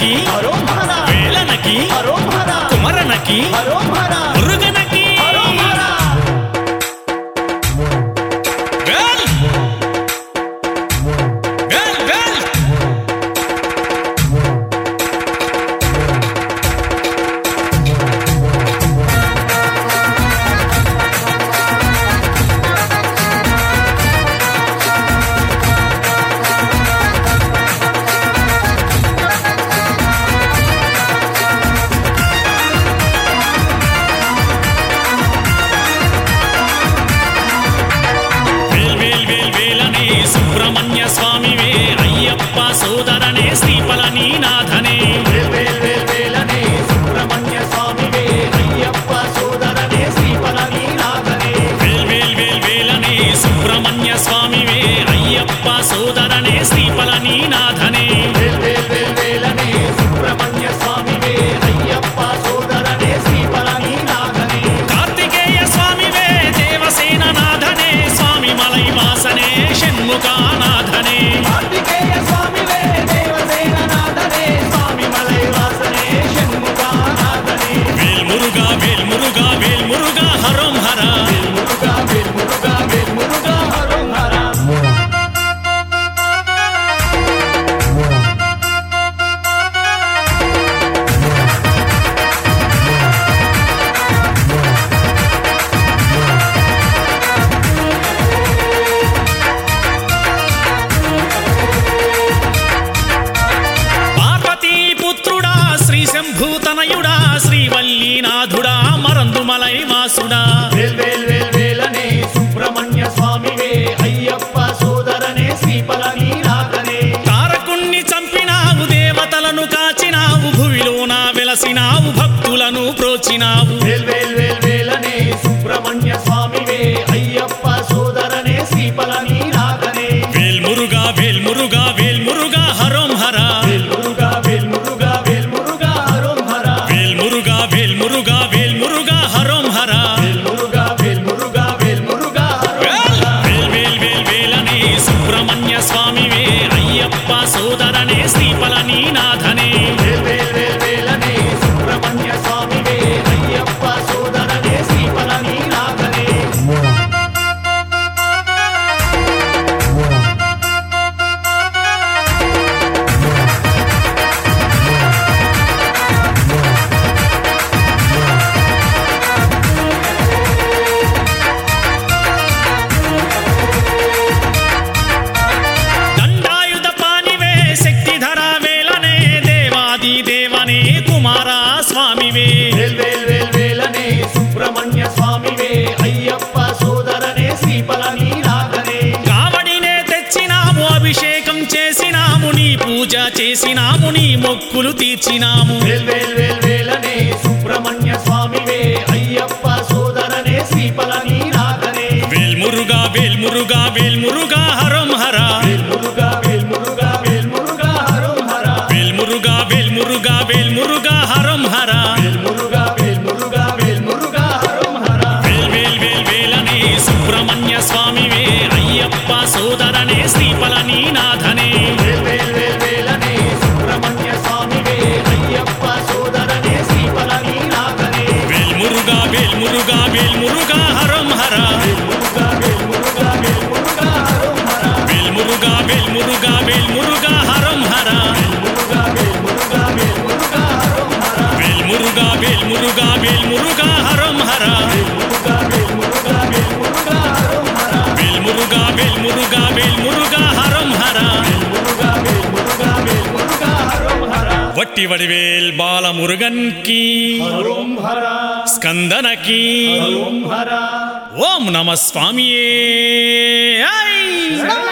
వేలనకి వేలనకి కుమరనకి మురుగనకి వేల్ వేల్ వేల్ సుబ్రహ్మణ్య స్వామివే అయ్యప్ప సోదరనే శ్రీపళని నాథనే వేలనే సుబ్రహ్మణ్య స్వామివే అయ్యప్ప సోదరనే శ్రీపళని నాథనే వేలనే సుబ్రహ్మణ్య స్వామివే అయ్యప్ప సోదరనే శ్రీపళని నాథనే వేలనే సుబ్రహ్మణ్య స్వామివే అయ్యప్ప సోదరనే శ్రీపళని నాథనే కార్తికేయ స్వామివే దేవసేన నాథనే స్వామి మలై వాసనే షణ్ముఖనాథనే కార్తికేయ స్వామివే దేవసేన నాథనే స్వామి మలై వాసనే షణ్ముఖనాథనే వేల్ మురుగా వేల్ మురుగా వేల్ మురుగా హరం హర వేల్ మురుగా వేల్ మురుగా వేల్ మురుగా హరం హర శంభూతనయుడా శ్రీవల్లీనాథుడా మరందుమలై వాసుడా వేలనే సుబ్రహ్మణ్య స్వామివే అయ్యప్ప సోదరనే శ్రీపళని నాథనే తారకుణ్ణి చంపినావు దేవతలను కాచినావు భువిలోన వెలసినావు భక్తులను ప్రోచినావు వేలనే సుబ్రహ్మణ్య స్వామివే అయ్యప్ప సోదరనే శ్రీపళని నాథనే వేల్ మురుగా వేల్ మురుగా వేల్ మురుగా హరం హర వేల్ మురుగా వేల్ మురుగా వేల్ మురుగా వేల్ మురుగా వేల్ మురుగా వేల్ మురుగా హరం హర వేల్ మురుగా వేల్ మురుగా వేల్ మురుగా వేల్ వేల్ వేల్ వేలనే సుబ్రహ్మణ్య స్వామివే అయ్యప్ప సోదరనే శ్రీపళని నాథనే వేలనే సుబ్రహ్మణ్య స్వామివే అయ్యప్ప సోదరనే శ్రీపళని నాథనే దేవనే కుమారా స్వామివే వేలనే సుబ్రహ్మణ్య స్వామివే అయ్యప్ప సోదరనే శ్రీపళని నాథనే కావడినే తెచ్చినాము అభిషేకం చేసినాము నీ పూజ చేసినాము నీ మొక్కులు తీర్చినాము వేలనే సుబ్రహ్మణ్య స్వామివే అయ్యప్ప సోదరనే శ్రీపళని నాథనే వేల్ మురుగా వేల్ మురుగా వేల్ మురుగా హరం హర వేల్ మురుగా వేల్ మురుగా వేల్ మురుగా హరం హర వేల్ మురుగా వేల్ మురుగా వేల్ మురుగా హరం హర వేల్ మురుగా వేల్ మురుగా వేల్ మురుగా హరం హర వేల్ వేల్ వేల్ వేలనే సుబ్రహ్మణ్య స్వామివే అయ్యప్ప సోదరనే శ్రీపళని నాథనే వేలనే సుబ్రహ్మణ్య స్వామివే అయ్యప్ప సోదరనే శ్రీపళని నాథనే వేల్ మురుగా వేల్ మురుగా వేల్ మురుగా హరం హర వేల్ మురుగా వేల్ మురుగా వేల్ మురుగా హరం హర వేల్ మురుగా వేల్ మురుగా వేల్ మురుగా హరం హర వేల్ మురుగా వేల్ మురుగా వేల్ మురుగా హరం హర వేల్ మురుగా వేల్ మురుగా వేల్ మురుగా హరం హర వేల్ మురుగా వేల్ మురుగా వేల్ మురుగా హరం హర వేల్ మురుగా వేల్ మురుగా వేల్ మురుగా హరం హర వేల్ మురుగా వేల్ మురుగా వేల్ మురుగా హరం హర వట్టి వడివేల్ బాల మురుగన్ కి హరం హర స్కందనకి హరం హర ఓం నమః స్వామియే.